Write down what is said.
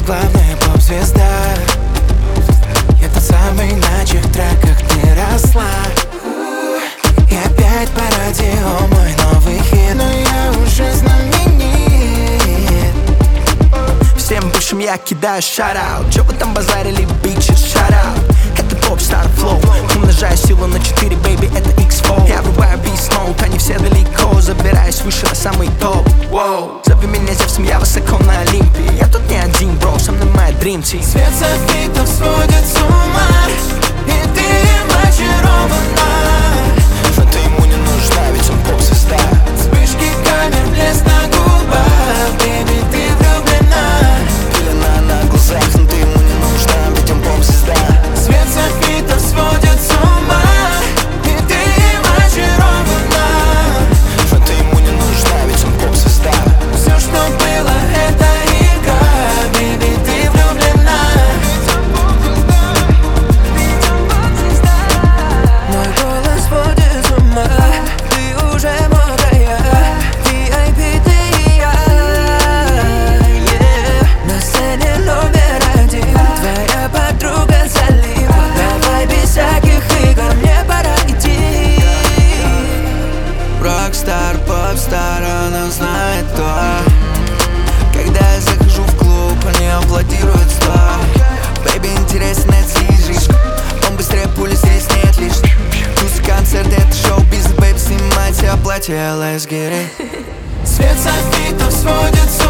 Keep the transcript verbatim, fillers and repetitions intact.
главная поп-звезда. Я тот самый, на чьих треках ты росла. И опять по радио мой новый хит, но я уже знаменит. Всем бывшим я кидаю шараут. Чё вы там базарили, бичес, шараут. Это поп-стар флоу, умножаю силу на четыре, бэйби, это икс фор. Я врубаю beast mode, они все далеко, забираюсь выше на самый топ. Воу. Зови меня Зевсом, я высоко на Олимпе. Я тут не один, бро, со мной моя dream team. Свет софитов сводит с ума, и ты им очарована. Но ты ему не нужна, ведь он поп-звезда. Вспышки камер, блеск на губах, бэйби, ты влюблена. Пелена на глазах, но ты ему не нужна, ведь он поп-звезда. Свет софитов сводит с ума, и ты им очарована. Но ты ему не нужна, ведь он поп-звезда. Все, что было, это игра, бэйби, ты влюблена. Мой голос сводит с ума, ты уже мокрая, ви ай пи ты и я, yeah. На сцене номер один, твоя подруга залива. Давай без всяких игр, мне пора идти. Рокстар, поп-стар, она знает то. Когда я захожу в клуб, они аплодируют сто. Бэйби, интересен это жизнь. Он быстрее пули, здесь нет лишних. Туз, концерт, это шоу-бизнес, бэйби, снимайте платье, let's get it. Свет софитов сводит с